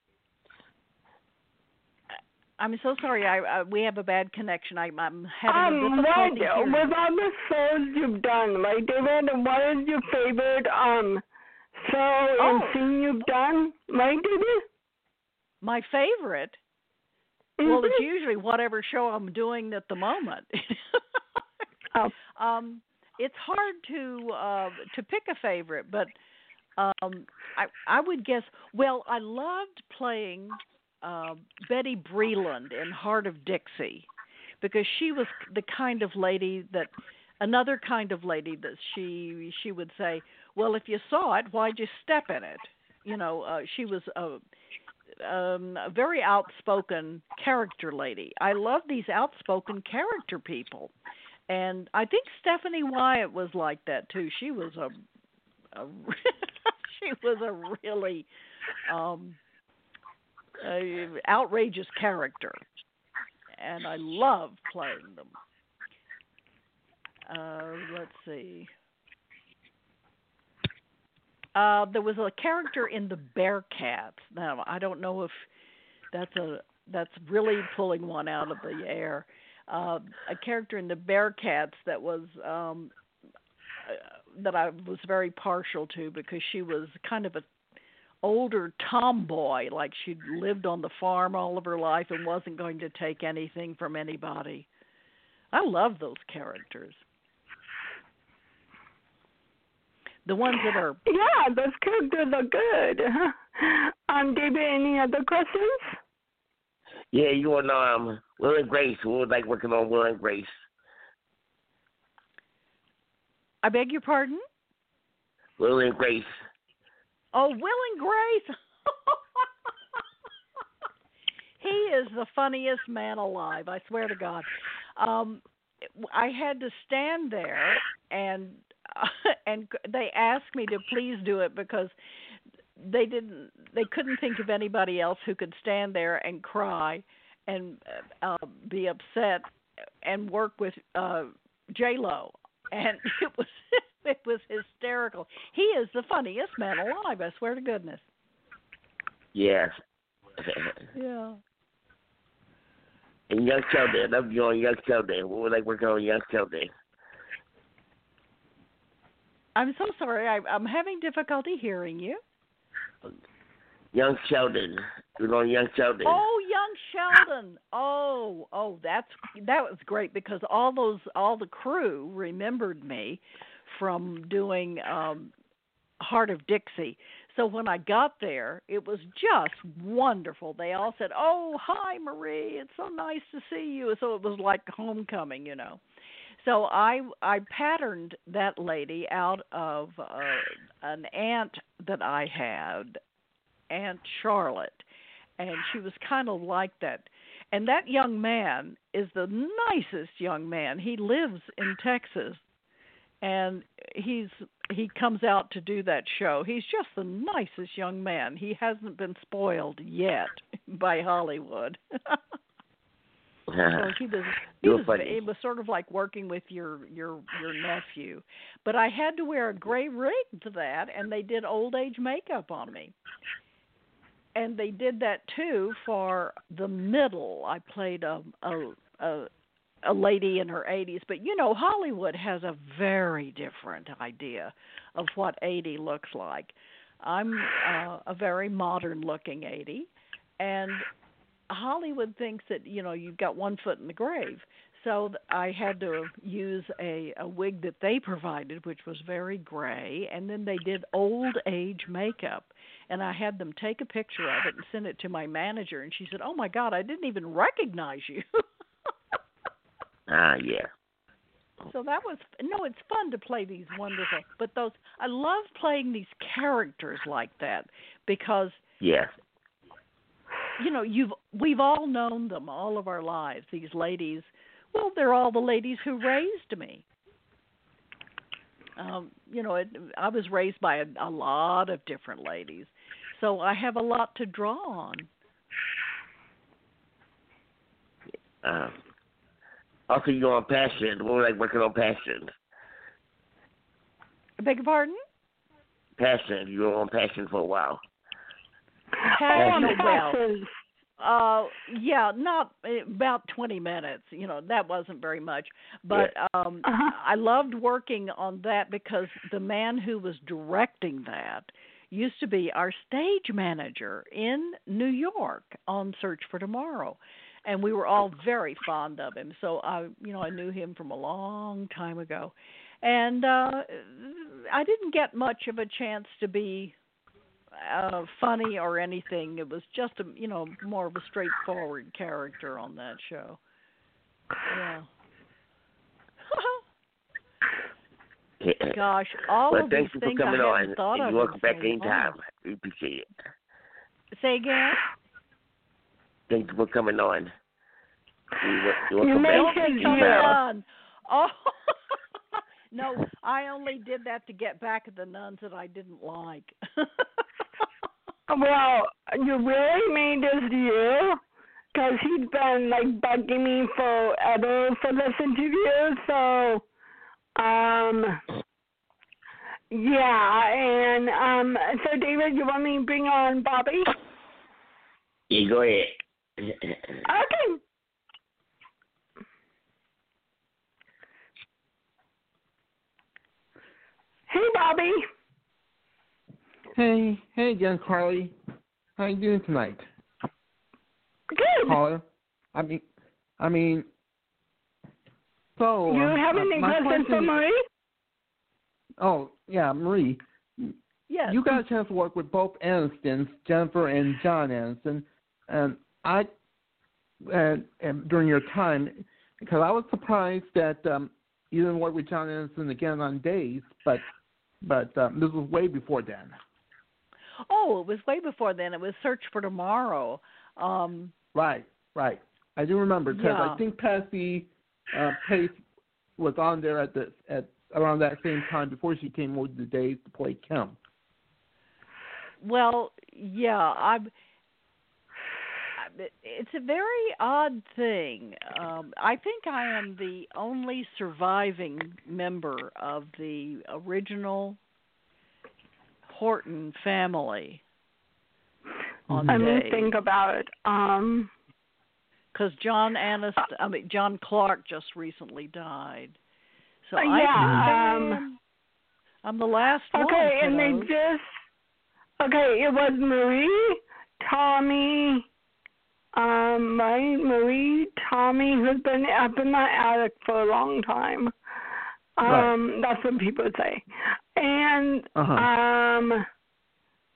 I'm so sorry. I uh, we have a bad connection. I, I'm having um, a difficulty what, hearing. with all the shows you've done, right, David? What is your favorite um show oh. and scene you've done, right, David? My favorite? Mm-hmm. Well, it's usually whatever show I'm doing at the moment. oh. Um, it's hard to uh, to pick a favorite, but um, I I would guess. Well, I loved playing uh, Betty Breland in Heart of Dixie because she was the kind of lady that another kind of lady that she she would say, well, if you saw it, why'd you step in it? You know, uh, she was a, um, a very outspoken character lady. I love these outspoken character people. And I think Stephanie Wyatt was like that too. She was a, a she was a really um, a outrageous character, and I love playing them. Uh, let's see. Uh, there was a character in the Bearcats. Now I don't know if that's a that's really pulling one out of the air. Uh, a character in the Bearcats that was um, uh, that I was very partial to because she was kind of a older tomboy, like she'd lived on the farm all of her life and wasn't going to take anything from anybody. I love those characters. The ones that are yeah, those characters are good. um, David, any other questions? Yeah, you and um, Will and Grace. We was like working on Will and Grace. I beg your pardon? Will and Grace. Oh, Will and Grace. He is the funniest man alive, I swear to God. Um, I had to stand there, and uh, and they asked me to please do it because they didn't they couldn't think of anybody else who could stand there and cry and uh, be upset and work with uh J-Lo, and it was it was hysterical. He is the funniest man alive, I swear to goodness. Yes. Yeah. And Young Sheldon, I love you on Young Sheldon. We were like working on Young Sheldon. I'm so sorry. I, I'm having difficulty hearing you. Young Sheldon. We were on Young Sheldon. Oh, Young Sheldon. Oh, oh, that's that was great because all those all the crew remembered me from doing um, Heart of Dixie. So when I got there, it was just wonderful. They all said, "Oh, hi, Marie. It's so nice to see you." So it was like homecoming, you know. So I I patterned that lady out of uh, an aunt that I had, Aunt Charlotte, and she was kind of like that. And that young man is the nicest young man. He lives in Texas, and he's he comes out to do that show. He's just the nicest young man. He hasn't been spoiled yet by Hollywood. So he was he was it was sort of like working with your your your nephew, but I had to wear a gray wig to that, and they did old age makeup on me. And they did that too for the middle. I played a a a, a lady in her eighties, but you know Hollywood has a very different idea of what eighty looks like. I'm uh, a very modern looking eighty, and Hollywood thinks that, you know, you've got one foot in the grave. So I had to use a, a wig that they provided, which was very gray, and then they did old age makeup. And I had them take a picture of it and send it to my manager, and she said, "Oh, my God, I didn't even recognize you." Ah, uh, yeah. So that was, no, it's fun to play these wonderful, but those, I love playing these characters like that because, yeah. you know, you've we've all known them all of our lives. These ladies, well, they're all the ladies who raised me. Um, you know, it, I was raised by a, a lot of different ladies, so I have a lot to draw on. Um, also, you're on Passion. What was like working on Passion? I beg your pardon? Passion. You were on Passion for a while. Passion, well, uh, yeah, not about twenty minutes. You know, that wasn't very much. But yeah. um, uh-huh. I loved working on that because the man who was directing that used to be our stage manager in New York on Search for Tomorrow. And we were all very fond of him. So, I, you know, I knew him from a long time ago. And uh, I didn't get much of a chance to be Uh, funny or anything. It was just a, you know, more of a straightforward character on that show. Yeah. Gosh, all well, of these these for things coming I hadn't on. thought and of. You're welcome back so anytime. long. We appreciate it. Say again? Thank you for coming on. You're You welcome back mentioned anytime. Oh. No, I only did that to get back at the nuns that I didn't like. Well, you really made this deal because he's been like bugging me forever for this interview. So, um, yeah, and um, so David, you want me to bring on Bobby? Yeah, go ahead. Okay. Hey, Bobby. Hey, hey again, Carly. How you doing tonight? Good. Caller. I mean, I mean. So. You um, have uh, any my questions for question- Marie? Oh yeah, Marie. Yes. You got a chance to work with both Anistons, Jennifer and John Aniston, and I, and, and during your time, because I was surprised that um, you didn't work with John Aniston again on Days, but but um, this was way before then. Oh, it was way before then. It was Search for Tomorrow. Um, Right, right. I do remember because Yeah. I think Patsy uh, Pace was on there at the at around that same time before she came over to the Days to play Kim. Well, yeah, I'm. It's a very odd thing. Um, I think I am the only surviving member of the original Horton family on Let me Days. think about it. Um, Because John Aniston, I mean John Clark, just recently died. So Uh, I yeah, think I um, am, I'm the last one. okay, and they kiddos. just okay. It was Marie, Tommy, um, right? Marie, Tommy, who's been up in the attic for a long time. Um, Right. That's what people say. And Uh-huh. um,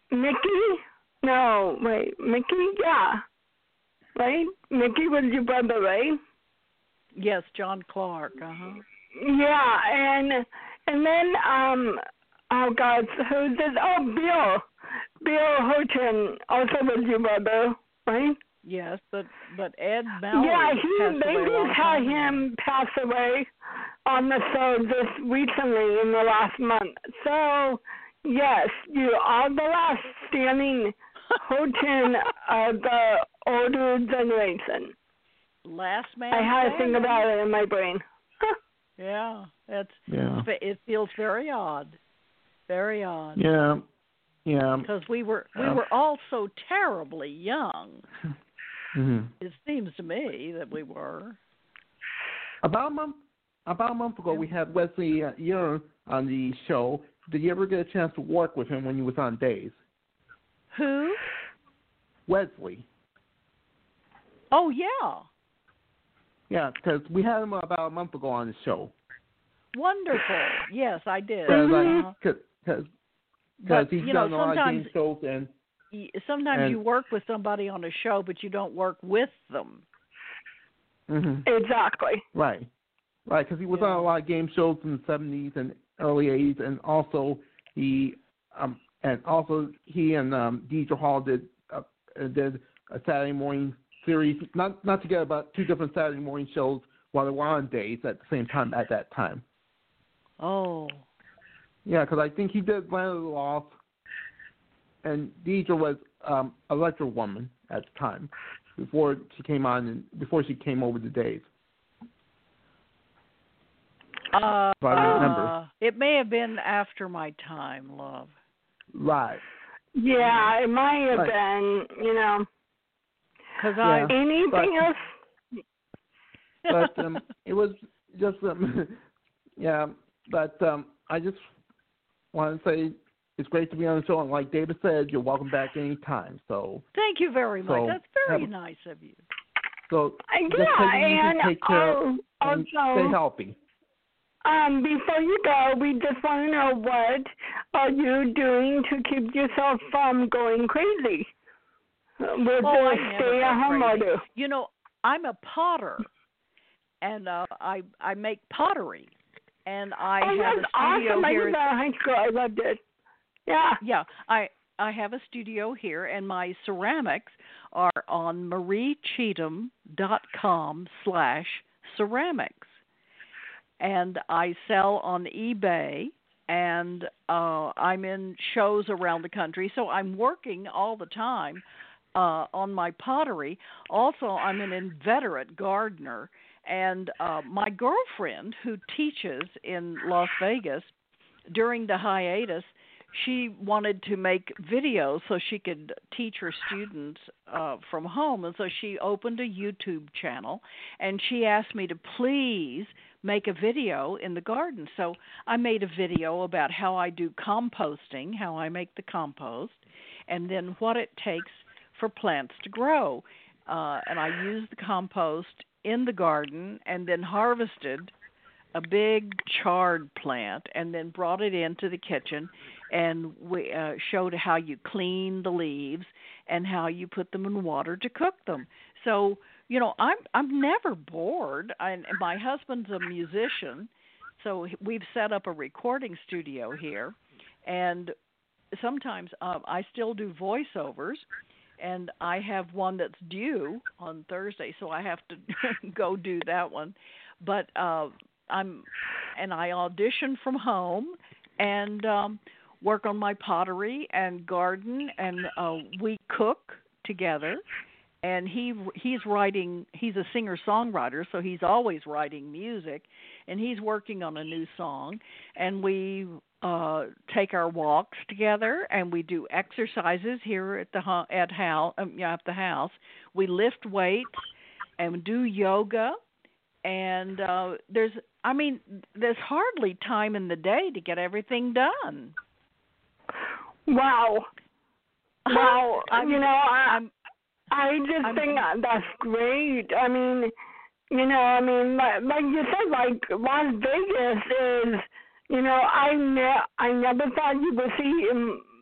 Mickey? No, wait, Mickey? Yeah. Right? Mickey was your brother, right? Yes, John Clark. Uh huh. Yeah, and and then um, oh God, who's this? Oh, Bill, Bill Houghton also was your brother, right? Yes, but but Ed Mallory Yeah, he passed they away a long just had time ago. him pass away on the show just recently in the last month. So yes, you are the last standing Houghton of the older generation. Last man I had to think standing. about it in my brain. Yeah, that's Yeah. it. Feels very odd, very odd. Yeah. Yeah. Because we were we Uh, were all so terribly young. hmm It seems to me that we were. About a month, about a month ago, we had Wesley uh, Yearn on the show. Did you ever get a chance to work with him when you was on Days? Who? Wesley. Oh yeah, Yeah, because we had him about a month ago on the show. wonderful. Yes, I did. Because Uh-huh. because But he's you know, done a lot of sometimes game shows and y- sometimes and- you work with somebody on a show, but you don't work with them. hmm Exactly. right, right, because he was Yeah. on a lot of game shows in the seventies and early eighties, and also he um and also he and um Deidre Hall did uh, did a Saturday morning series, not not together, but two different Saturday morning shows while they were on Days at the same time at that time. Oh, Yeah, because I think he did Land of the Lost, and Deidre was um, Electra Woman at the time before she came on and before she came over to Days. uh, If I remember. uh, it may have been after my time, love. Right. Yeah, it might have Right. been, you know. Because Yeah. I Anything But- else? But um, it was just um, yeah. But um, I just want to say it's great to be on the show, and like David said, you're welcome back anytime. So thank you very much. So, That's very have- nice of you. so Uh, just yeah, take it easy, and take care, al- and stay also, healthy. um, before you go, we just want to know what are you doing to keep yourself from going crazy with Oh, the I never go stay-at-home crazy. order? You know, I'm a potter, and uh, I I make pottery, and I Oh, have that's a studio awesome! I here. was at high school. I loved it. Yeah. Yeah, I I have a studio here, and my ceramics are on marie cheatham dot com slash ceramics, and I sell on eBay, and uh, I'm in shows around the country, so I'm working all the time uh, on my pottery. Also, I'm an inveterate gardener, and uh, my girlfriend who teaches in Las Vegas during the hiatus, she wanted to make videos so she could teach her students uh, from home. And so she opened a YouTube channel, and she asked me to please make a video in the garden. So I made a video about how I do composting, how I make the compost, and then what it takes for plants to grow. Uh, and I used the compost in the garden and then harvested a big chard plant and then brought it into the kitchen, and we uh, showed how you clean the leaves and how you put them in water to cook them. So, you know, I'm I'm never bored. I, my husband's a musician, so we've set up a recording studio here, and sometimes uh, I still do voiceovers, and I have one that's due on Thursday, so I have to go do that one. But uh, I'm and I audition from home and um, work on my pottery and garden, and uh, we cook together. And he he's writing. He's a singer-songwriter, so he's always writing music, and he's working on a new song. And we uh, take our walks together, and we do exercises here at the at house. Um, yeah, at the house, we lift weights and do yoga. And uh, there's, I mean, there's hardly time in the day to get everything done. Wow. Wow. I'm, you know, I, I'm, I just I'm, think that's great. I mean, you know, I mean, like, like you said, like Las Vegas is, you know, I ne- I never thought you would see um,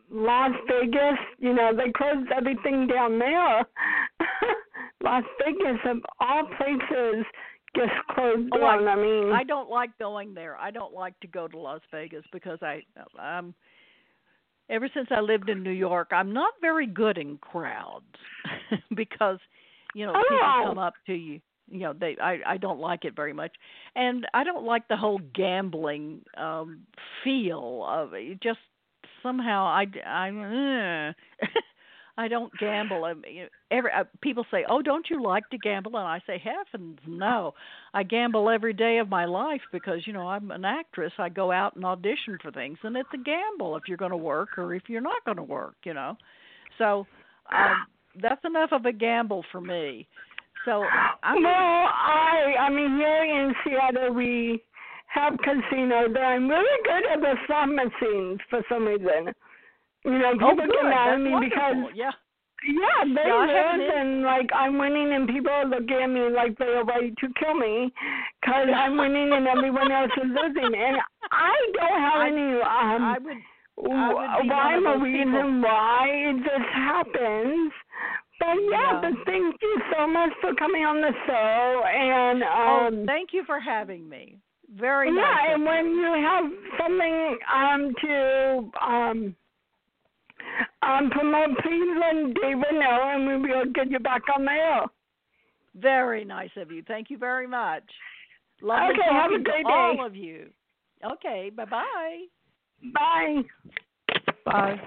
Las Vegas, you know, they closed everything down there. Las Vegas, of all places, just closed Oh, down. I, I mean, I don't like going there. I don't like to go to Las Vegas because I, um, ever since I lived in New York, I'm not very good in crowds because, you know, oh. people come up to you. You know, they. I, I don't like it very much, and I don't like the whole gambling um, feel of it. It just somehow I, I, uh, I don't gamble. I mean, every uh, people say, "Oh, don't you like to gamble?" And I say, "Heavens, no! I gamble every day of my life because you know I'm an actress. I go out and audition for things, and it's a gamble if you're going to work or if you're not going to work. You know, so um, that's enough of a gamble for me." So I'm well, I I mean here in Seattle we have casinos that I'm really good at the slot machines for some reason. You know, people oh, good. get mad That's at me wonderful. because Yeah. yeah, they Yeah, I live haven't and like I'm winning and people look at me like they are ready to kill me because I'm winning and everyone else is losing and I don't have I, any um I would I would be one rhyme of or those reason people. why it just happens. But yeah, Yeah. but thank you so much for coming on the show and Oh, um thank you for having me. Very yeah, nice. and when you have something um to um um promote, please let David know and we will get you back on the air. Very nice of you. Thank you very much. Lovely Okay, have a talking great to all day. of you. Okay, bye-bye. Bye. Bye.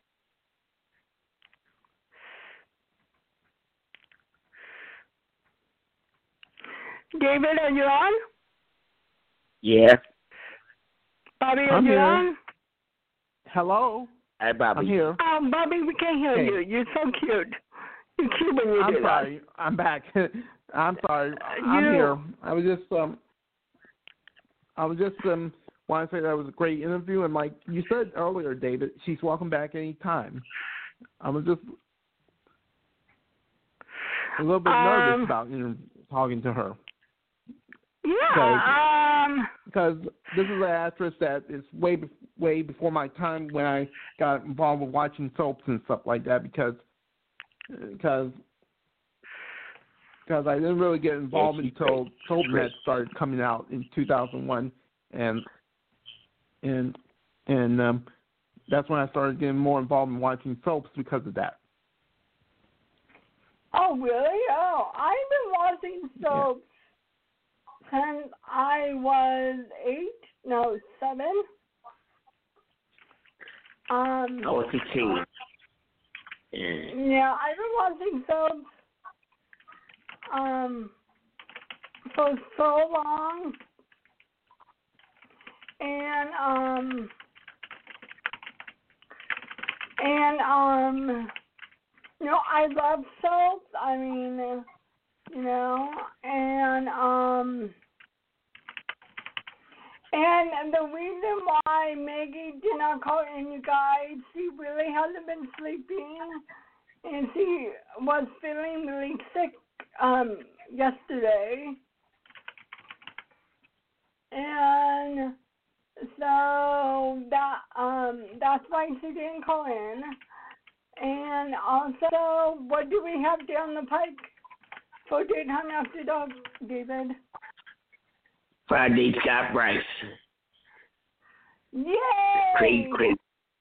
David, are you on? Yeah. Bobby, are I'm you here. on? Hello. Hi, Bobby. I'm here. Um, Bobby, we can't hear Hey. you. You're so cute. You're cute when you I'm do sorry. I'm back. I'm sorry. I'm You- here. I was just um. I was just um. Want to say that was a great interview, and like you said earlier, David, she's welcome back anytime. I was just a little bit nervous Um, about you know talking to her that. Yeah. Um. because this is an actress that is way be- way before my time when I got involved with watching soaps and stuff like that because because because I didn't really get involved Yes, you until did. SoapNet started coming out in two thousand one, and and and um, that's when I started getting more involved in watching soaps because of that. Oh, really? Oh, I've been watching soaps since I was eight. No, seven. Um. I was fifteen. Yeah. Yeah, I've been watching soaps um for so long, and um and um you know I love soaps. I mean, you know, and um and the reason why Maggie did not call in, you guys, she really hasn't been sleeping. And she was feeling really sick um, yesterday. And so that um, that's why she didn't call in. And also, what do we have down the pike for Daytime After Dark, David? Friday, Scott Bryce. Yay! Craig, Craig.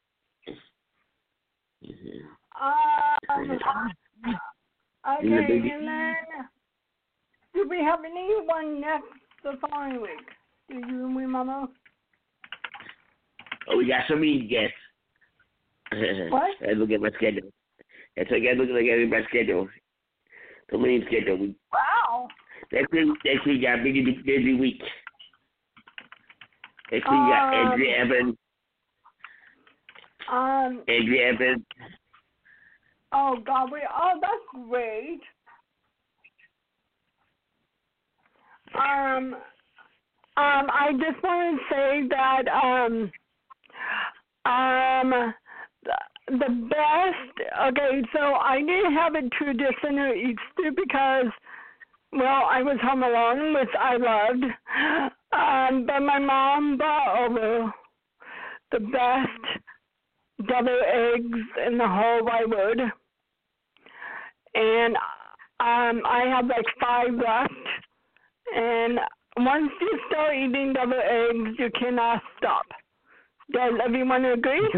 Um, okay, In the baby- and then do we have anyone next the following week? Do you remember? Oh, we got so many guests. What? I look at my schedule. That's like I look at my schedule. So many schedule. We, Wow. next week, next week got busy, busy week. Next week we got Um, Andrea Evans. Um. Andrea Evans. Oh God. We. Oh, that's great. Um. Um. I just want to say that. Um. Um. The, the best. Okay. So I didn't have a tradition of Easter because, well, I was home alone, which I loved. Um. But my mom brought over the best double eggs in the whole wide wood. And um, I have like five left. And once you start eating double eggs, you cannot stop. Does everyone agree?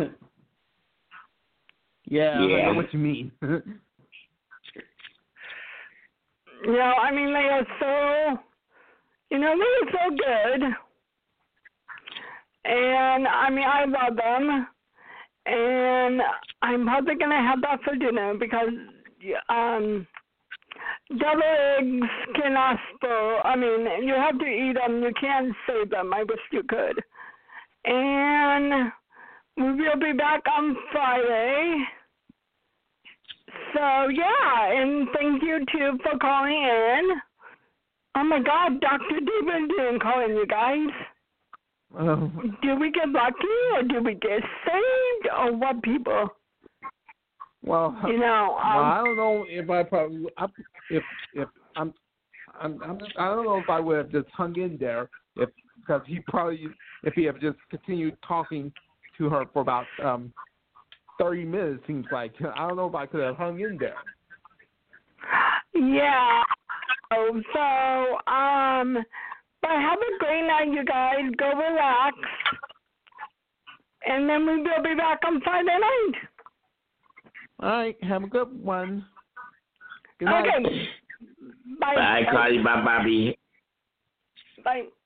yeah, yeah, I know what you mean. You know, I mean, they are so, you know, they are so good. And, I mean, I love them. And I'm probably going to have that for dinner because um, double eggs cannot spoil. I mean, you have to eat them. You can't save them. I wish you could. And we will be back on Friday. So, yeah, and thank you, too, for calling in. Oh, my God, Doctor David didn't call in, you guys. Oh. Did we get lucky, or did we get saved, or what, people? Well, you know, um, well, I don't know if I probably, if if I'm, I'm, I'm just, I don't know if I would have just hung in there, if because he probably, if he had just continued talking to her for about um thirty minutes, seems like. I don't know if I could have hung in there. Yeah. So, um, but have a great night, you guys. Go relax. And then we will be back on Friday night. All right. Have a good one. Good night. Okay. Bye. Bye, Carly. Bye, Bobby. Bye.